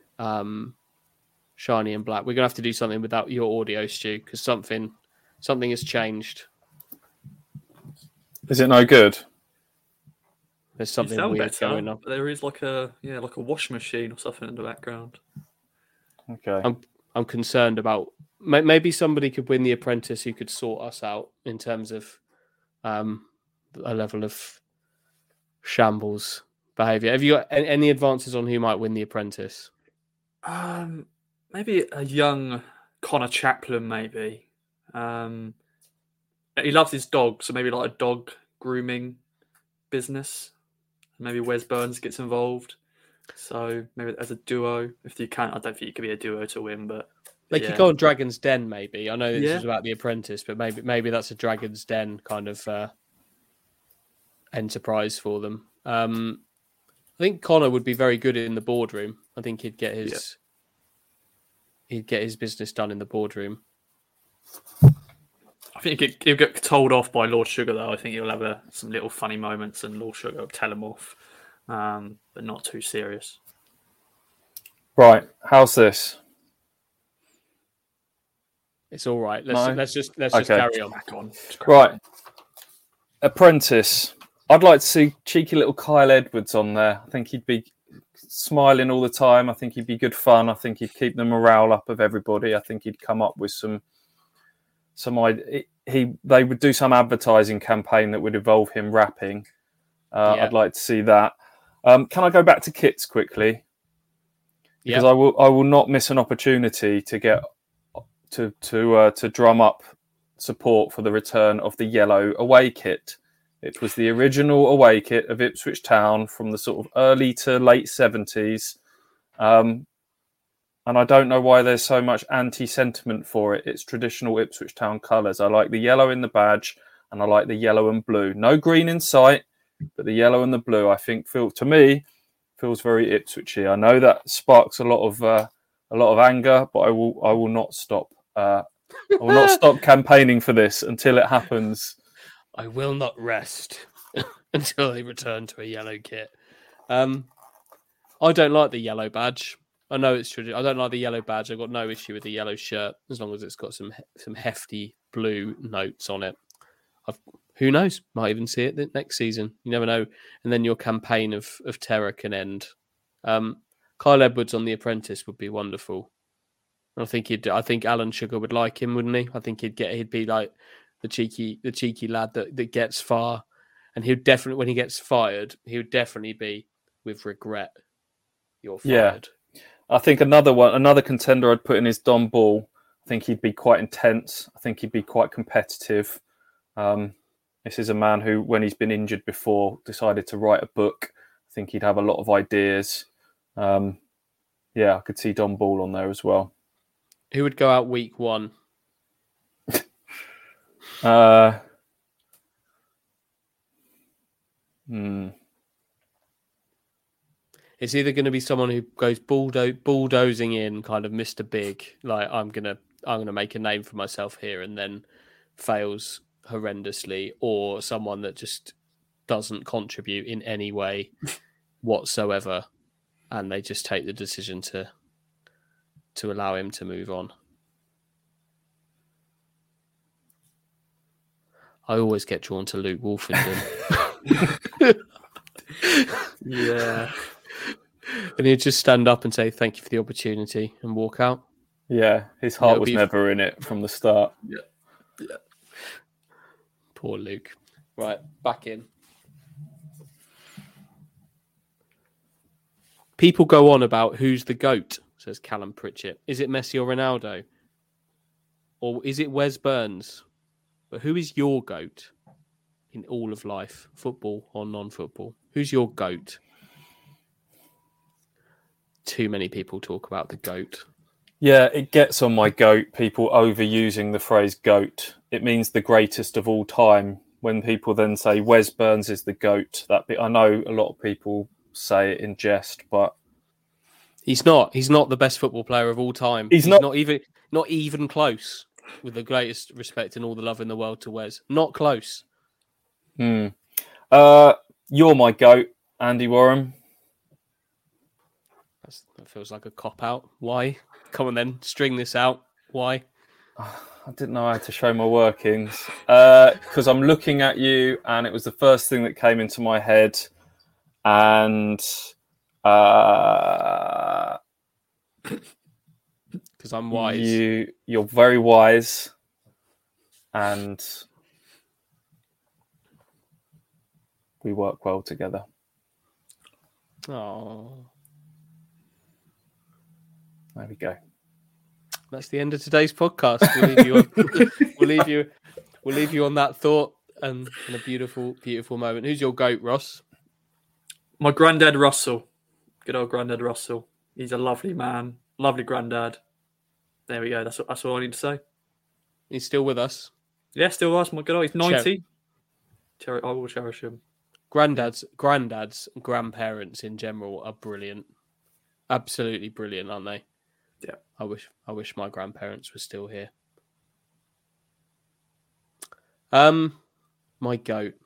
Shiny and black. We're gonna have to do something without your audio, Stu, because something has changed. Is it no good? There's something weird going on. There is like a wash machine or something in the background. Okay. I'm concerned about maybe somebody could win The Apprentice who could sort us out in terms of a level of shambles behaviour. Have you got any advances on who might win The Apprentice? Maybe a young Connor Chaplin, maybe. He loves his dog, so maybe like a dog grooming business. Maybe Wes Burns gets involved. So maybe as a duo, if you can. I don't think you could be a duo to win, but they could go on Dragon's Den, maybe. I know this is about The Apprentice, but maybe that's a Dragon's Den kind of enterprise for them. I think Connor would be very good in the boardroom. I think he'd get his business done in the boardroom. I think he'll get told off by Lord Sugar, though. I think he'll have some little funny moments, and Lord Sugar will tell him off, but not too serious. Right, how's this? It's all right. Let's just carry on. Back on. Right, Apprentice. I'd like to see cheeky little Kyle Edwards on there. I think he'd be smiling all the time. I think he'd be good fun. I think he'd keep the morale up of everybody. I think he'd come up with some they would do some advertising campaign that would involve him rapping. I'd like to see that. Can I go back to kits quickly? Because I will not miss an opportunity to get to drum up support for the return of the yellow away kit. It was the original away kit of Ipswich Town from the sort of early to late 70s. And I don't know why there's so much anti-sentiment for it. It's traditional Ipswich Town colours. I like the yellow in the badge, and I like the yellow and blue. No green in sight, but the yellow and the blue, I think, feels very Ipswichy. I know that sparks a lot of anger, but I will not stop. I will not stop campaigning for this until it happens. I will not rest until they return to a yellow kit. I don't like the yellow badge. I know it's true. I don't like the yellow badge. I've got no issue with the yellow shirt as long as it's got some hefty blue notes on it. Who knows? Might even see it next season. You never know. And then your campaign of terror can end. Kyle Kyle Edwards on The Apprentice would be wonderful. I think Alan Sugar would like him, wouldn't he? I think he'd be like the cheeky lad that gets far, and he'd definitely, when he gets fired, he would definitely be with regret. You're fired. Yeah. I think another contender I'd put in is Don Ball. I think he'd be quite intense. I think he'd be quite competitive. This is a man who, when he's been injured before, decided to write a book. I think he'd have a lot of ideas. I could see Don Ball on there as well. Who would go out week 1? It's either going to be someone who goes bulldozing in, kind of Mr. Big, like I'm gonna make a name for myself here, and then fails horrendously, or someone that just doesn't contribute in any way whatsoever, and they just take the decision to allow him to move on. I always get drawn to Luke Wolfenden. Yeah. And he'd just stand up and say, "Thank you for the opportunity," and walk out. Yeah, his heart was never in it from the start. Yeah. Poor Luke. Right, back in. People go on about who's the GOAT, says Callum Pritchett. Is it Messi or Ronaldo? Or is it Wes Burns? But who is your GOAT in all of life, football or non-football? Who's your GOAT? Too many people talk about the GOAT. Yeah, it gets on my goat, people overusing the phrase GOAT. It means the greatest of all time. When people then say Wes Burns is the GOAT, I know a lot of people say it in jest, but he's not the best football player of all time. He's not even close, with the greatest respect and all the love in the world to Wes. Not close. You're my GOAT, Andy Warren. That feels like a cop-out. Why? Come on then, string this out. Why? I didn't know how to show my workings. Because I'm looking at you, and it was the first thing that came into my head. And because I'm wise. You're very wise. And we work well together. Oh. There we go. That's the end of today's podcast. We'll leave you on that thought and a beautiful, beautiful moment. Who's your GOAT, Ross? My granddad Russell. Good old granddad Russell. He's a lovely man. Lovely granddad. There we go. That's all I need to say. He's still with us. Yeah, still with us. My good old, he's 90. I will cherish him. Granddads, grandparents in general are brilliant. Absolutely brilliant, aren't they? Yeah. I wish my grandparents were still here. My GOAT.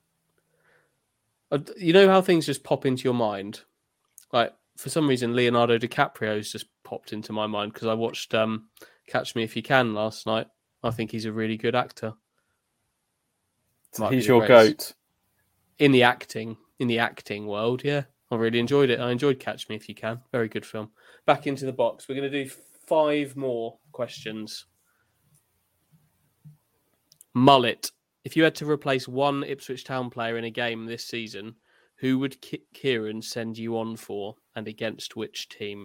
You know how things just pop into your mind? Like, for some reason, Leonardo DiCaprio's just popped into my mind because I watched Catch Me If You Can last night. I think he's a really good actor. He's your GOAT. In the acting world, yeah. I really enjoyed it. I enjoyed Catch Me If You Can. Very good film. Back into the box. We're going to do 5 more questions. Mullet. If you had to replace one Ipswich Town player in a game this season, who would Kieran send you on for and against which team?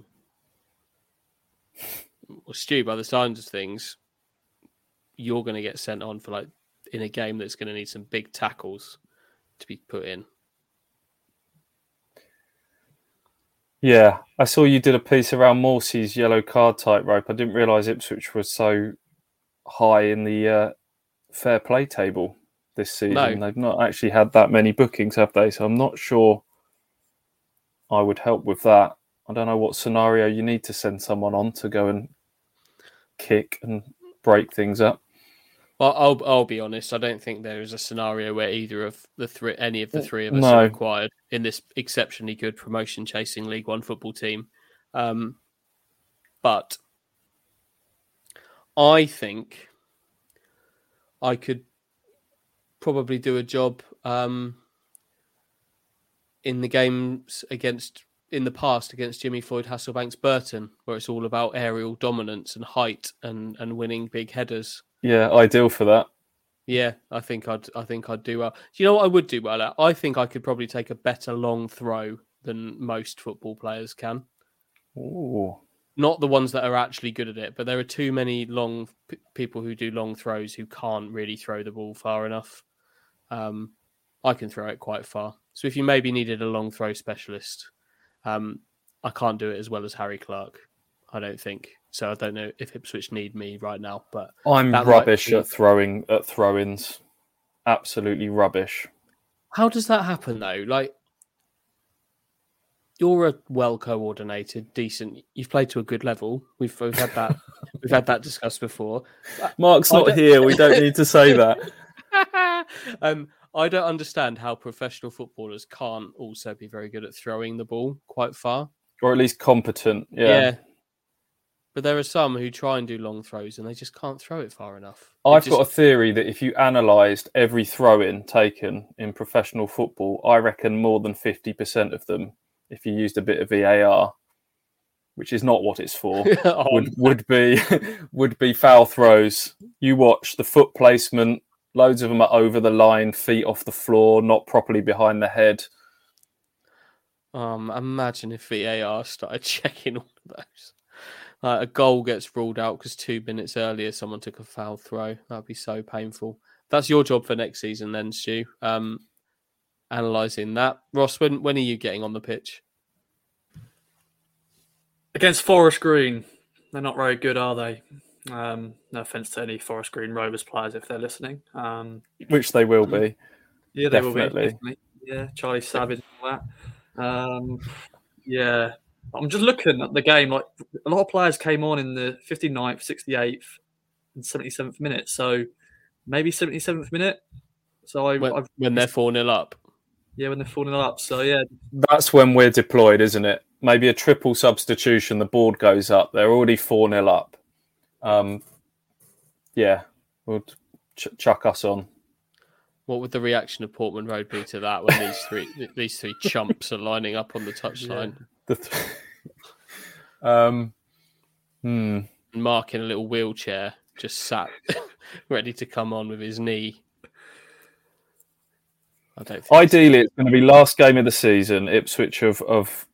Well, Stu, by the signs of things, you're going to get sent on for in a game that's going to need some big tackles to be put in. Yeah, I saw you did a piece around Morsey's yellow card tightrope. I didn't realise Ipswich was so high in the fair play table this season. No. They've not actually had that many bookings, have they? So I'm not sure I would help with that. I don't know what scenario you need to send someone on to go and kick and break things up. Well, I'll be honest. I don't think there is a scenario where any of the three of us are required in this exceptionally good promotion-chasing League One football team. But I think I could probably do a job in the games against in the past against Jimmy Floyd Hasselbank's Burton, where it's all about aerial dominance and height and winning big headers. Yeah, ideal for that. Yeah, I think I'd do well. Do you know what I would do well at? I think I could probably take a better long throw than most football players can. Ooh. Not the ones that are actually good at it, but there are too many people who do long throws who can't really throw the ball far enough. I can throw it quite far. So if you maybe needed a long throw specialist, I can't do it as well as Harry Clark, I don't think. So I don't know if Ipswich need me right now. But I'm rubbish at throw-ins. Absolutely rubbish. How does that happen though? Like, you're a well-coordinated, decent. You've played to a good level. We've had that. We've had that discussed before. Mark's not here. We don't need to say that. I don't understand how professional footballers can't also be very good at throwing the ball quite far, or at least competent. Yeah. But there are some who try and do long throws and they just can't throw it far enough. I've got a theory that if you analysed every throw-in taken in professional football, I reckon more than 50% of them, if you used a bit of VAR, which is not what it's for, would be foul throws. You watch the foot placement, loads of them are over the line, feet off the floor, not properly behind the head. Imagine if VAR started checking all of those. A goal gets ruled out because 2 minutes earlier someone took a foul throw. That'd be so painful. That's your job for next season then, Stu. Analysing that. Ross, when are you getting on the pitch? Against Forest Green. They're not very good, are they? No offence to any Forest Green Rovers players if they're listening. Which they will be. Yeah, they will be. Definitely. Yeah, Charlie Savage and all that. Yeah. I'm just looking at the game. Like, a lot of players came on in the 59th, 68th, and 77th minute. So maybe 77th minute. So when they're 4-0 up. Yeah, when they're 4-0 up. So yeah, that's when we're deployed, isn't it? Maybe a triple substitution. The board goes up. They're already 4-0 up. Yeah, we'll chuck us on. What would the reaction of Portman Road be to that when these three chumps are lining up on the touchline? Mark in a little wheelchair, just sat ready to come on with his knee. I don't think ideally, it's going to be last game of the season. Ipswich have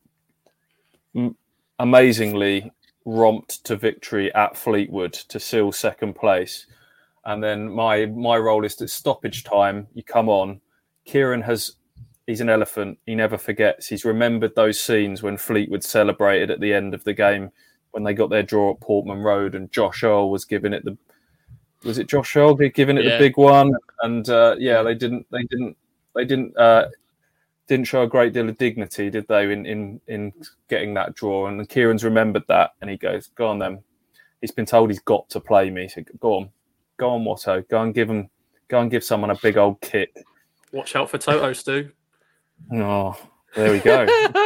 amazingly romped to victory at Fleetwood to seal second place. And then my role is to stoppage time. You come on. Kieran he's an elephant. He never forgets. He's remembered those scenes when Fleetwood celebrated at the end of the game when they got their draw at Portman Road and Josh Earl was giving it was it Josh Earl giving it the big one? And they didn't show a great deal of dignity, did they, in getting that draw? And Kieran's remembered that, and he goes, "Go on, then." He's been told he's got to play me. So go on, Watto. Go and give someone a big old kick. Watch out for Toto, Stu. Oh, there we go.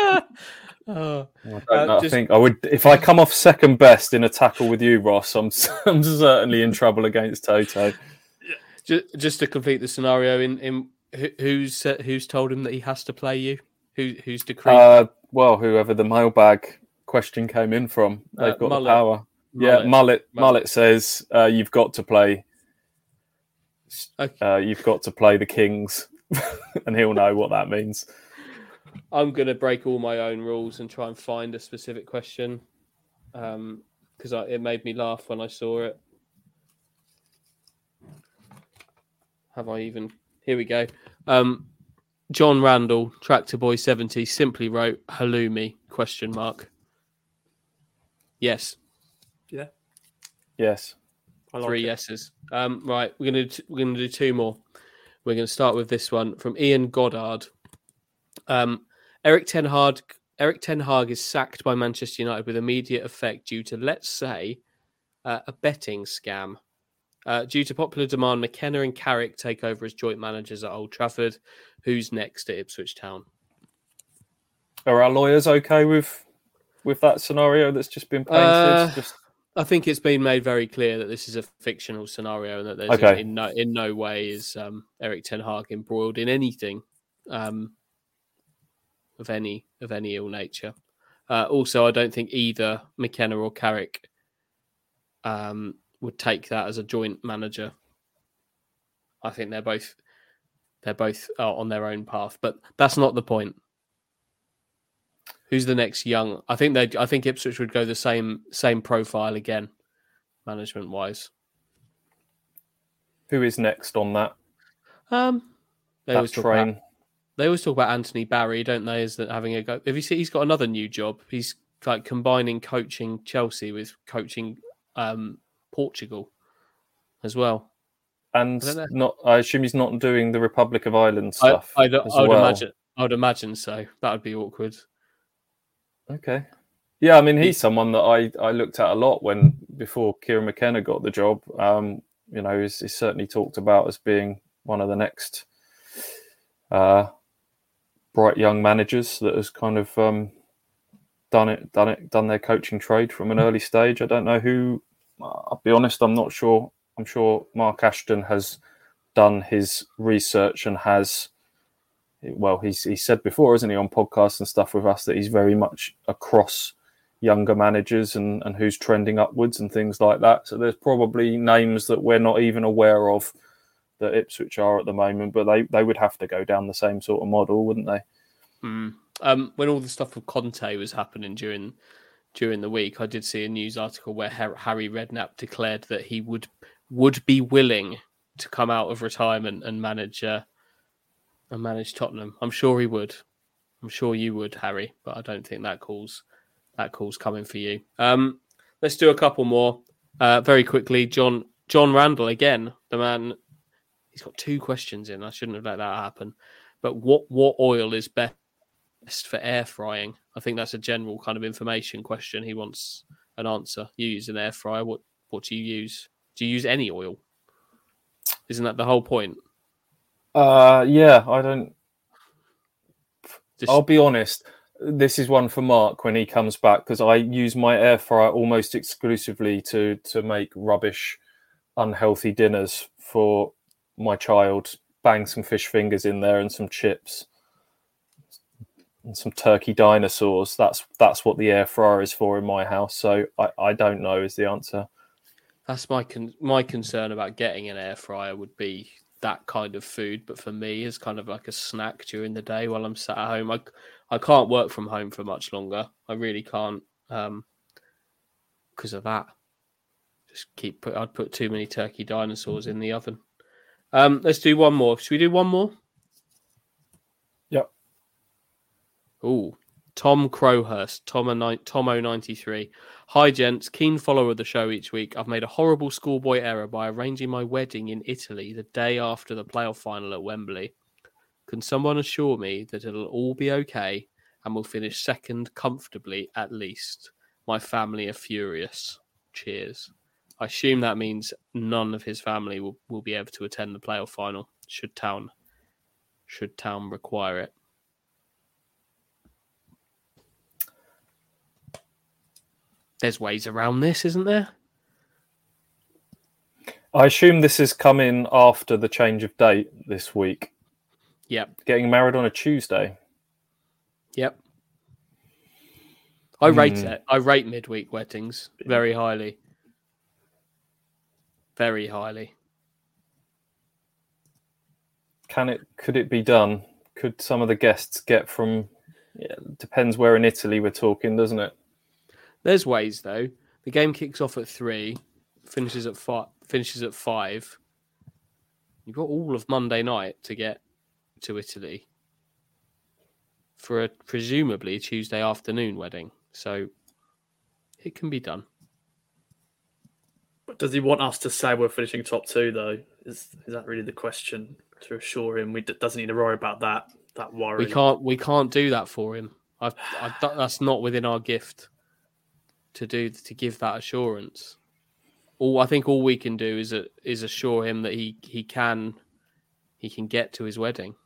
I think I would if I come off second best in a tackle with you, Ross. I'm certainly in trouble against Toto. Just to complete the scenario, in who's told him that he has to play you? Who's decreed? Well, whoever the mailbag question came in from, they've got the power. Mullet says you've got to play. Okay. You've got to play the Kings, and he'll know what that means. I'm going to break all my own rules and try and find a specific question because it made me laugh when I saw it. Have I even? Here we go. John Randall, Tractor Boy 70, simply wrote halloumi ? Yes. Yeah. Yes. I like 3 it. yeses. Right, we're gonna do 2 more. We're gonna start with this one from Ian Goddard. Eric Ten Hag is sacked by Manchester United with immediate effect due to, let's say, a betting scam. Due to popular demand, McKenna and Carrick take over as joint managers at Old Trafford. Who's next at Ipswich Town? Are our lawyers okay with that scenario that's just been painted? I think it's been made very clear that this is a fictional scenario and that there's in no way is Eric Ten Hag embroiled in anything. of any ill nature. Also, I don't think either McKenna or Carrick would take that as a joint manager. I think they're both on their own path, but that's not the point. Who's the next young? I think Ipswich would go the same profile again, management wise. Who is next on that? They always talk about Anthony Barry, don't they? Is that having a go? Have you seen he's got another new job? He's like combining coaching Chelsea with coaching Portugal as well. And I assume he's not doing the Republic of Ireland stuff. I would imagine so. That would be awkward. Okay. Yeah, I mean, he's someone that I looked at a lot before Kieran McKenna got the job. He's certainly talked about as being one of the next bright young managers that has kind of done their coaching trade from an early stage. I don't know who. I'll be honest, I'm not sure. I'm sure Mark Ashton has done his research and he's said before, isn't he, on podcasts and stuff with us, that he's very much across younger managers and who's trending upwards and things like that. So there's probably names that we're not even aware of that Ipswich are at the moment, but they would have to go down the same sort of model, wouldn't they? When all the stuff with Conte was happening during the week, I did see a news article where Harry Redknapp declared that he would be willing to come out of retirement and manage Tottenham. I'm sure he would. I'm sure you would, Harry, but I don't think that call's coming for you. Let's do a couple more very quickly. John Randall again, the man. He's got 2 questions in. I shouldn't have let that happen. But what oil is best for air frying? I think that's a general kind of information question. He wants an answer. You use an air fryer. What do you use? Do you use any oil? Isn't that the whole point? Yeah, I don't. I'll be honest. This is one for Mark when he comes back, because I use my air fryer almost exclusively to make rubbish, unhealthy dinners for my child. Bang some fish fingers in there and some chips and some turkey dinosaurs. That's what the air fryer is for in my house. So I don't know is the answer. That's my concern about getting an air fryer would be that kind of food. But for me, it's kind of like a snack during the day while I'm sat at home. I can't work from home for much longer. I really can't because of that. I'd put too many turkey dinosaurs in the oven. Let's do one more. Should we do one more? Yep. Ooh, Tom Crowhurst, Tomo93. Hi, gents. Keen follower of the show each week. I've made a horrible schoolboy error by arranging my wedding in Italy the day after the playoff final at Wembley. Can someone assure me that it'll all be okay and we'll finish second comfortably at least? My family are furious. Cheers. I assume that means none of his family will be able to attend the playoff final should Town require it. There's ways around this, isn't there? I assume this is coming after the change of date this week. Yep. Getting married on a Tuesday. Yep. I rate midweek weddings very highly. Very highly. Could it be done? Could some of the guests get from? Yeah, depends where in Italy we're talking, doesn't it? There's ways though. The game kicks off at 3, finishes at 5. You've got all of Monday night to get to Italy for a presumably Tuesday afternoon wedding. So it can be done. Does he want us to say we're finishing top 2 though? Is that really the question? To assure him, doesn't need to worry about that worry. We can't do that for him. That's not within our gift to give that assurance. I think all we can do is assure him that he can get to his wedding.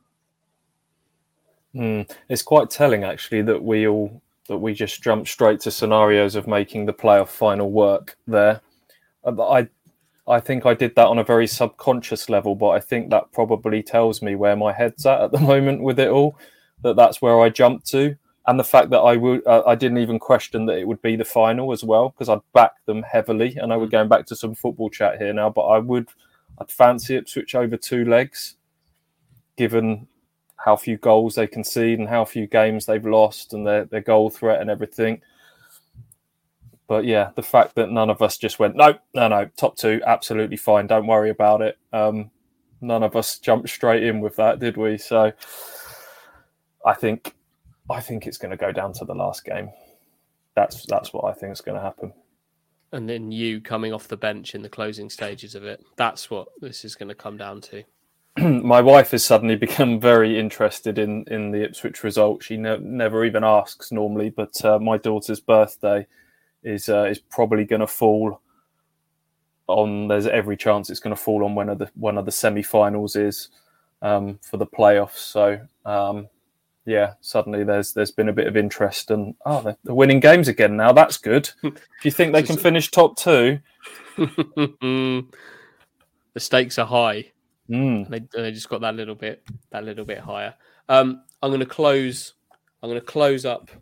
It's quite telling actually that we just jumped straight to scenarios of making the playoff final work there. I think I did that on a very subconscious level, but I think that probably tells me where my head's at the moment with it all. that's where I jumped to, and the fact that I didn't even question that it would be the final as well, because I'd backed them heavily. I know we're going back to some football chat here now, but I'd fancy Ipswich over 2 legs, given how few goals they concede and how few games they've lost and their goal threat and everything. But yeah, the fact that none of us just went, no, top 2, absolutely fine, don't worry about it. None of us jumped straight in with that, did we? So I think it's going to go down to the last game. That's what I think is going to happen. And then you coming off the bench in the closing stages of it. That's what this is going to come down to. My wife has suddenly become very interested in the Ipswich result. She never even asks normally, but my daughter's birthday is probably going to fall on. There's every chance it's going to fall on one of the semi-finals is for the playoffs. So yeah, suddenly there's been a bit of interest, and they're winning games again now. That's good. Do you think they can finish top 2? The stakes are high. Mm. They just got that little bit higher. I'm going to close up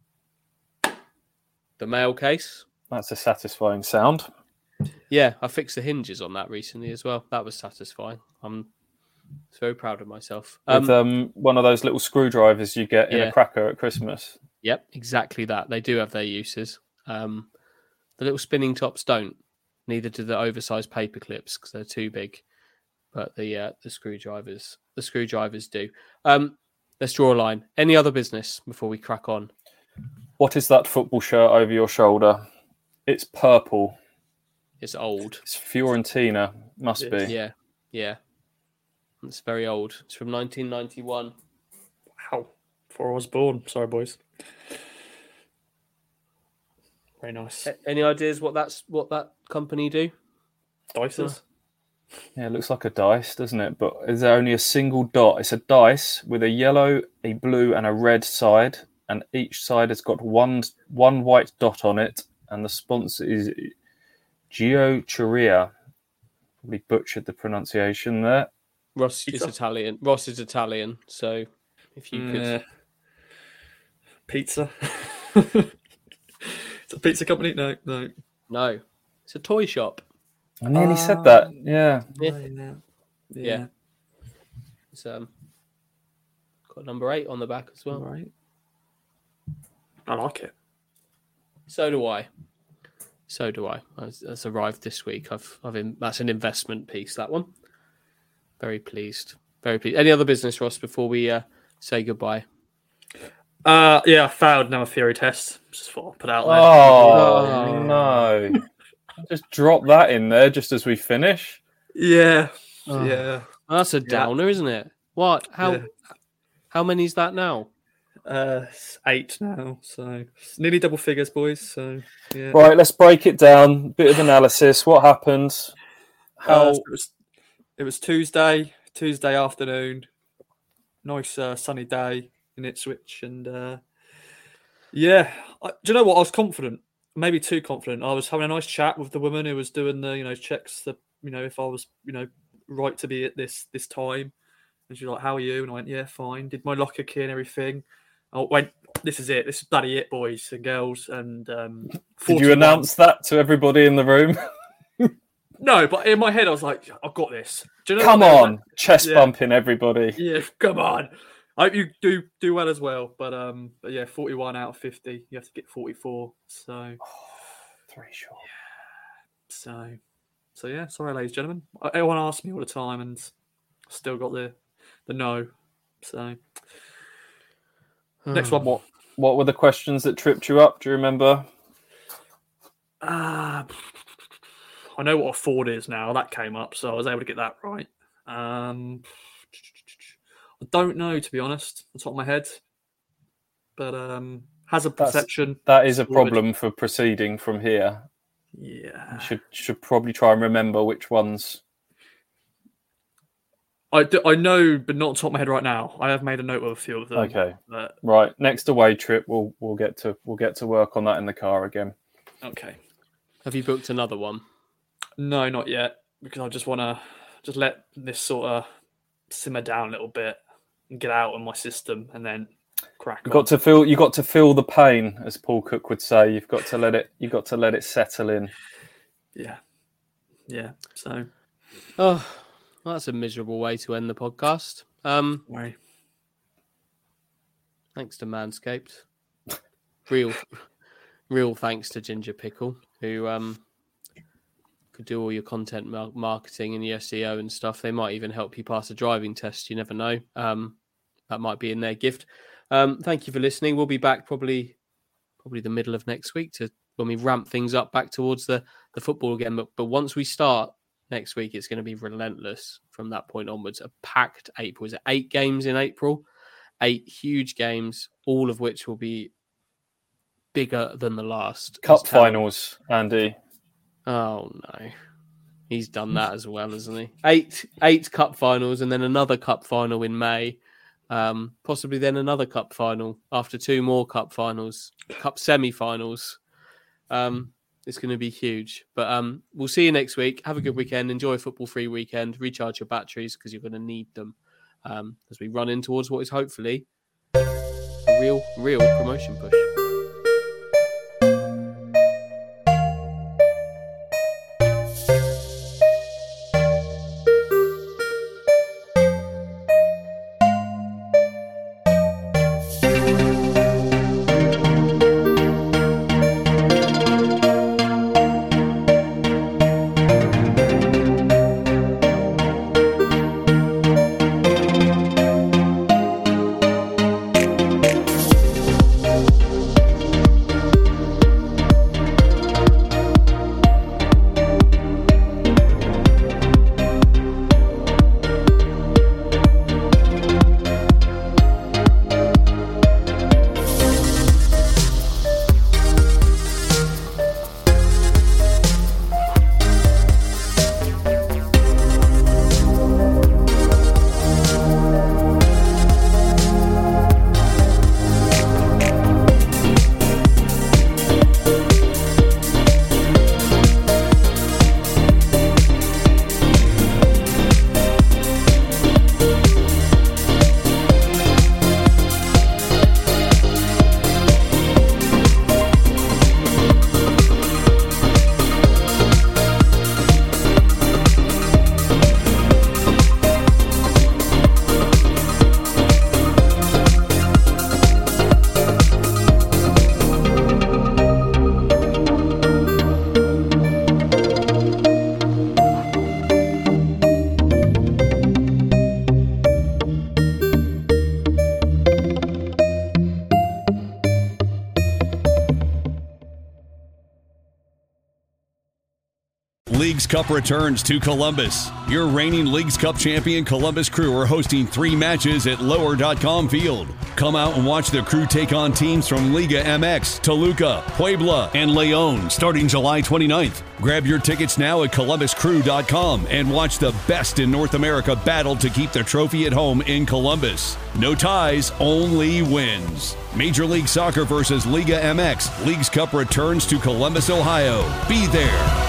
the mail case. That's a satisfying sound. Yeah, I fixed the hinges on that recently as well. That was satisfying. I'm very proud of myself. With one of those little screwdrivers you get in a cracker at Christmas. Yep, exactly that. They do have their uses. The little spinning tops don't. Neither do the oversized paper clips because they're too big. But the screwdrivers do. Let's draw a line. Any other business before we crack on? What is that football shirt over your shoulder? It's purple. It's old. It's Fiorentina. Must be. Yeah. It's very old. It's from 1991. Wow. Before I was born. Sorry, boys. Very nice. Any ideas what that company do? Dices. Yeah, it looks like a dice, doesn't it? But is there only a single dot? It's a dice with a yellow, a blue, and a red side, and each side has got one white dot on it, and the sponsor is Giocheria. Probably butchered the pronunciation there. Ross is Italian. Ross is Italian, so if you could... Pizza. It's a pizza company? No. It's a toy shop. I nearly said that. Yeah. Yeah. It's got number 8 on the back as well. Right. I like it. So do I. That's arrived this week. That's an investment piece. That one. Very pleased. Any other business, Ross? Before we say goodbye. I failed now a theory test. Just thought I'd put out there. Oh no. Just drop that in there just as we finish. Yeah. Oh. Yeah. That's a downer, isn't it? What? How many is that now? 8 now, so it's nearly double figures, boys. So yeah. Right, let's break it down. Bit of analysis. What happened? It was Tuesday afternoon. Nice sunny day in Ipswich, and do you know what? I was confident. Maybe too confident. I was having a nice chat with the woman who was doing the, checks that, if I was, right to be at this time. And she was like, "How are you?" And I went, "Yeah, fine." Did my locker key and everything. I went, "This is it. This is bloody it, boys and girls." And did you announce that to everybody in the room? No, but in my head, I was like, "I've got this." Do you know come on, chest bumping everybody. Yeah, come on. I hope you do well as well, but yeah, 41 out of 50. You have to get 44. So 3 short. Yeah. So yeah. Sorry, ladies and gentlemen. Everyone asks me all the time, and still got the no. So next one. What were the questions that tripped you up? Do you remember? I know what a Ford is now. That came up, so I was able to get that right. I don't know, to be honest, on the top of my head. But has a perception. That is a problem for proceeding from here. Yeah. You should probably try and remember which ones. I know, but not on top of my head right now. I have made a note of a few of them. Okay. Right. Next away trip, we'll get to work on that in the car again. Okay. Have you booked another one? No, not yet, because I just want to let this sort of simmer down a little bit. and get out of my system, and then crack on. You got to feel the pain, as Paul Cook would say. You've got to let it settle in. Yeah. So, well, that's a miserable way to end the podcast. Right. Thanks to Manscaped. Real thanks to Ginger Pickle, who could do all your content marketing and the SEO and stuff. They might even help you pass a driving test. You never know. That might be in their gift. Thank you for listening. We'll be back probably the middle of next week when we ramp things up back towards the football again. But once we start next week, it's going to be relentless from that point onwards. A packed April. Is it 8 games in April? 8 huge games, all of which will be bigger than the last. Cup finals, Andy. Oh, no. He's done that as well, hasn't he? 8 cup finals and then another cup final in May. Possibly then another cup final after 2 more cup finals, cup semi-finals. It's going to be huge. But we'll see you next week. Have a good weekend. Enjoy a football-free weekend. Recharge your batteries because you're going to need them as we run in towards what is hopefully a real promotion push. Leagues Cup returns to Columbus. Your reigning Leagues Cup champion Columbus Crew are hosting 3 matches at Lower.com Field. Come out and watch the Crew take on teams from Liga MX, Toluca, Puebla, and León starting July 29th. Grab your tickets now at ColumbusCrew.com and watch the best in North America battle to keep the trophy at home in Columbus. No ties, only wins. Major League Soccer versus Liga MX. Leagues Cup returns to Columbus, Ohio. Be there.